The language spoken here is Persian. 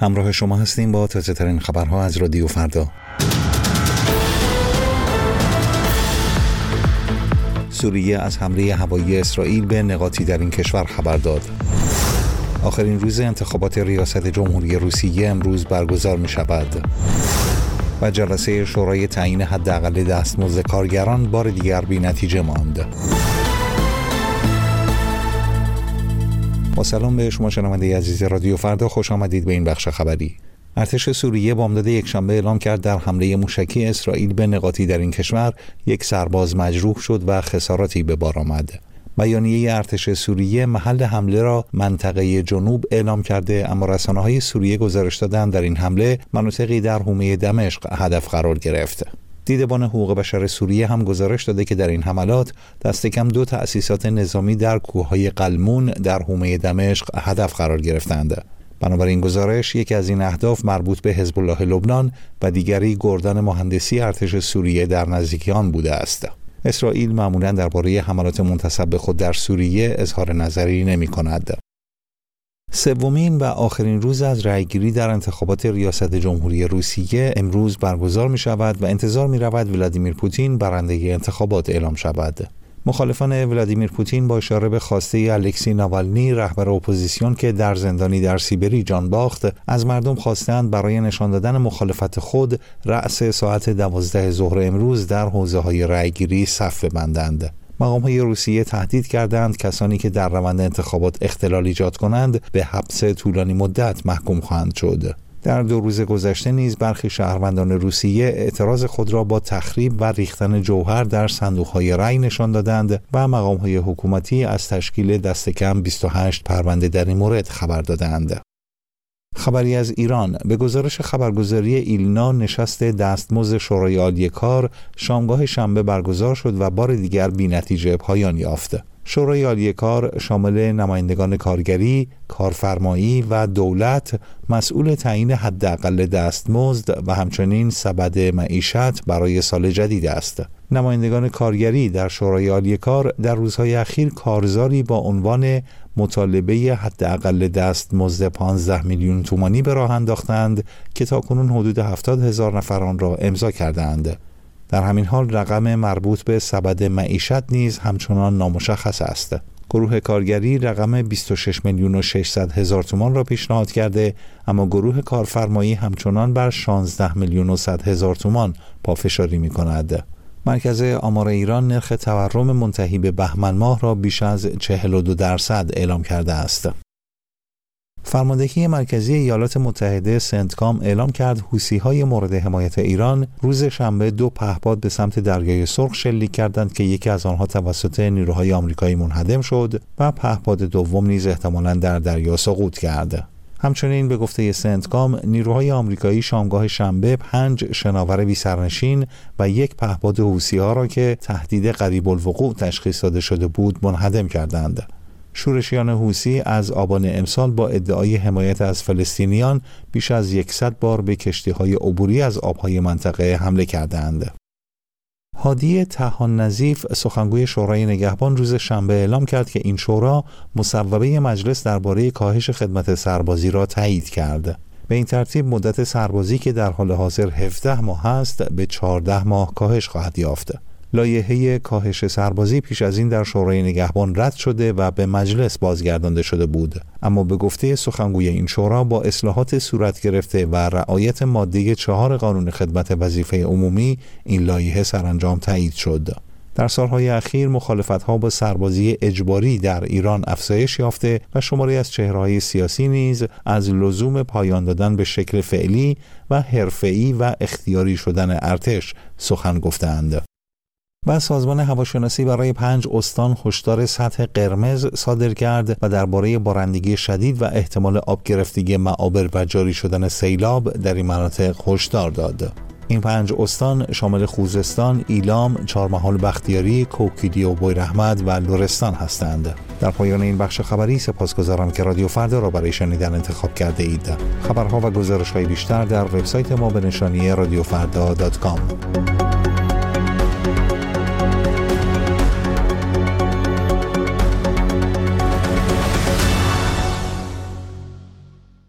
همراه شما هستیم با تازه‌ترین خبرها از رادیو فردا. سوریه از حمله هوایی اسرائیل به نقاطی در این کشور خبر داد. آخرین روز انتخابات ریاست جمهوری روسیه امروز برگزار می شود. و جلسه شورای تعیین حداقل دستمزد کارگران بار دیگر بی نتیجه ماند. با سلام به شما شنونده عزیز رادیو فردا، خوش آمدید به این بخش خبری. ارتش سوریه بامداد یکشنبه اعلام کرد در حمله موشکی اسرائیل به نقاطی در این کشور یک سرباز مجروح شد و خساراتی به بار آمد. بیانیه ارتش سوریه محل حمله را منطقه جنوب اعلام کرده، اما رسانه‌های سوریه گزارش دادند در این حمله مناطقی در حومه دمشق هدف قرار گرفت. دیدبان حقوق بشر سوریه هم گزارش داده که در این حملات دست کم 2 تأسیسات نظامی در کوههای قلمون در حومه دمشق هدف قرار گرفتند. بنابراین گزارش یکی از این اهداف مربوط به حزب الله لبنان و دیگری گردن مهندسی ارتش سوریه در نزدیکی آن بوده است. اسرائیل معمولاً درباره حملات منتسب به خود در سوریه اظهار نظری نمی‌کند. سومین و آخرین روز از رأیگیری در انتخابات ریاست جمهوری روسیه امروز برگزار می‌شود و انتظار می‌رود ولادیمیر پوتین برنده انتخابات اعلام شود. مخالفان ولادیمیر پوتین با اشاره به خواسته الکسی ناوالنی، رهبر اپوزیسیون که در زندانی در سیبری جان باخت، از مردم خواستند برای نشان دادن مخالفت خود رأس ساعت 12 ظهر امروز در حوزه‌های رأیگیری صف ببندند. مقام‌های روسیه تهدید کردند کسانی که در روند انتخابات اختلال ایجاد کنند به حبس طولانی مدت محکوم خواهند شد. در 2 روز گذشته نیز برخی شهروندان روسیه اعتراض خود را با تخریب و ریختن جوهر در صندوق‌های رأی نشان دادند و مقام‌های حکومتی از تشکیل دست کم 28 پرونده در این مورد خبر دادند. خبری از ایران: به گزارش خبرگزاری ایلنا، نشست دستمزد شورای عالی کار شامگاه شنبه برگزار شد و بار دیگر بی‌نتیجه پایان یافت. شورای عالی کار شامل نمایندگان کارگری، کارفرمایی و دولت مسئول تعیین حداقل دستمزد و همچنین سبد معیشت برای سال جدید است. نمایندگان کارگری در شورای عالی کار در روزهای اخیر کارزاری با عنوان مطالبه حداقل دستمزد 15 میلیون تومانی به راه انداختند که تاکنون حدود 70,000 نفر آن را امضا کردند. در همین حال رقم مربوط به سبد معیشت نیز همچنان نامشخص است. گروه کارگری رقم 26 میلیون و 600 هزار تومان را پیشنهاد کرده، اما گروه کارفرمایی همچنان بر 16 میلیون و 100 هزار تومان پافشاری می کند. مرکز آمار ایران نرخ تورم منتهی به بهمن ماه را بیش از 42% اعلام کرده است. فرماندهی مرکزی ایالات متحده سنتکام اعلام کرد حوثی‌های مورد حمایت ایران روز شنبه 2 پهپاد به سمت دریای سرخ شلیک کردند که یکی از آنها توسط نیروهای آمریکایی منهدم شد و پهپاد دوم نیز احتمالاً در دریا سقوط کرد. همچنین به گفته سنتکام نیروهای آمریکایی شامگاه شنبه 5 شناور بی‌سرنشین و 1 پهپاد حوثی‌ها را که تهدید قریب الوقوع تشخیص داده شده بود منهدم کردند. شورشیان حوثی از آبان امسال با ادعای حمایت از فلسطینیان بیش از 100 بار به کشتی‌های عبوری از آب‌های منطقه حمله کردند. هادی طحان نظیف سخنگوی شورای نگهبان روز شنبه اعلام کرد که این شورا مصوبه مجلس درباره کاهش خدمت سربازی را تایید کرد. به این ترتیب مدت سربازی که در حال حاضر 17 ماه است به 14 ماه کاهش خواهد یافت. لایحه کاهش سربازی پیش از این در شورای نگهبان رد شده و به مجلس بازگردانده شده بود، اما به گفته سخنگوی این شورا با اصلاحات صورت گرفته و رعایت ماده 4 قانون خدمت وظیفه عمومی این لایحه سرانجام تایید شد. در سالهای اخیر مخالفت‌ها با سربازی اجباری در ایران افزایش یافته و شماری از چهره‌های سیاسی نیز از لزوم پایان دادن به شکل فعلی و حرفه‌ای و اختیاری شدن ارتش سخن گفتند. و سازمان هواشناسی برای 5 استان هشدار سطح قرمز صادر کرد و درباره بارندگی شدید و احتمال آب گرفتگی معابر و جاری شدن سیلاب در این مناطق هشدار داد. این 5 استان شامل خوزستان، ایلام، چهارمحال بختیاری، کوکیلی و بویراحمد و لرستان هستند. در پایان این بخش خبری سپاسگزارم که رادیو فردا را برای شنیدن انتخاب کرده اید. خبرها و گزارش‌های بیشتر در وبسایت ما به نشانی radiofrda.com.